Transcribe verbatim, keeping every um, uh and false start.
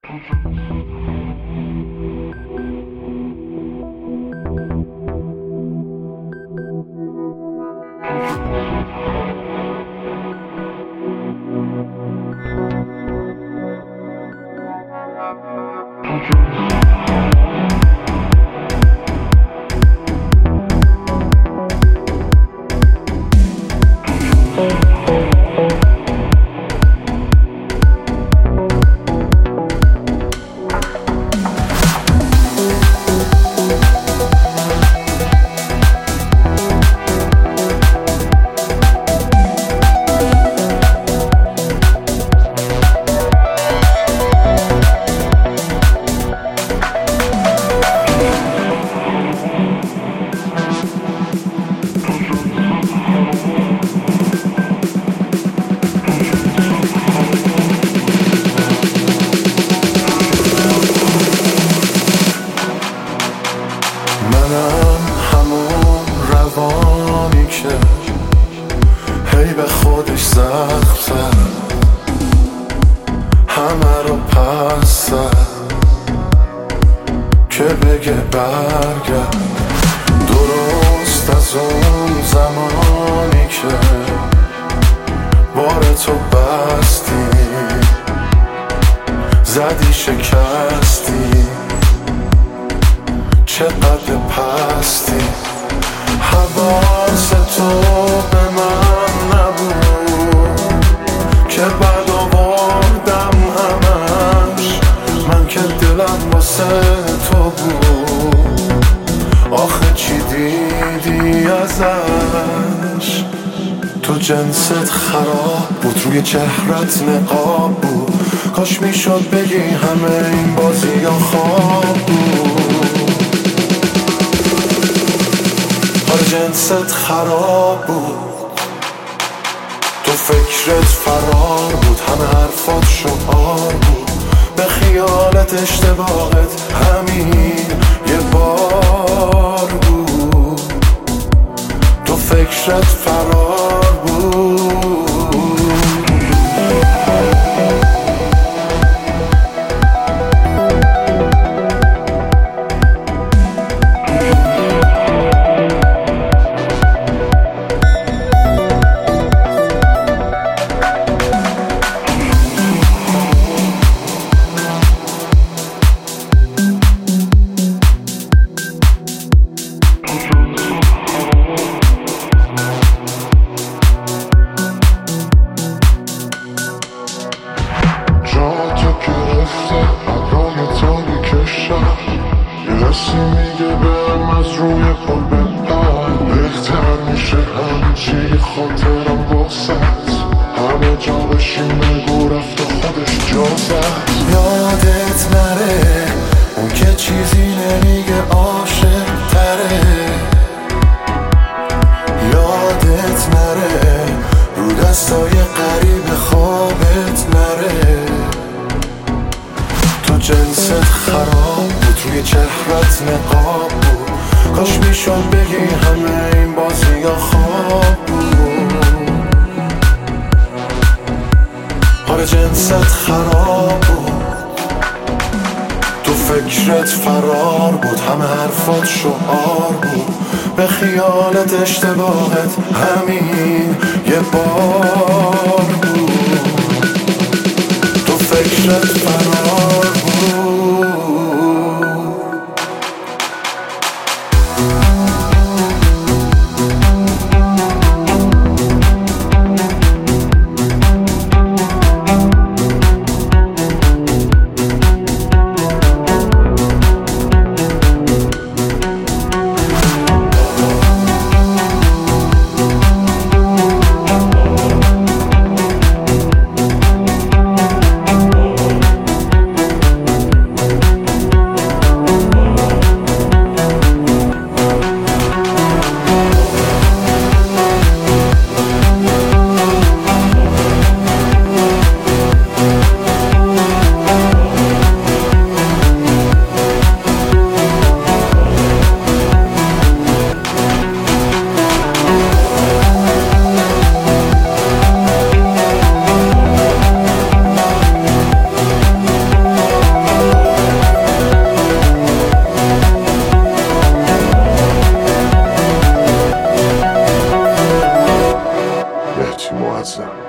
منم همون روانی که هی به خودش زخم زد، همه رو پس زد که بگه برگرد. درست از اون زمانی که بار تو بستی، زدی شکستی، چقدر پستی. حواس تو به من نبود که بعد آوردم همش، من که دلم واسه تو بود. آخه چی دیدی ازش؟ تو جنست خراب بود، روی چهرت نقاب بود. کاش میشد بگی همه این بازی ها خواب بود. آره جنست خراب بود، تو فکرت فرار بود، همه حرفات شعار بود. به خیالت اشتباهت همین یه بار بود، تو فکرت فرار بود. کسی میگه برم از روی پل بپر، بهتر میشه همچی خاطرم باست. همه جا بشین بگو رفت خودش جا زد. یادت نره اون که چیزی نمیگه عاشق تره. یادت نره رو دستای قریب خوابت نره. تو جنست خراب بود، روی چهرت نقاب بود. کاش میشد بگی همه این بازی ها خواب بود. آره جنست خراب بود، تو فکرت فرار بود، همه حرفات شعار بود. به خیالت اشتباهت همین یه بار بود، تو فکرت فرار بود. معظم.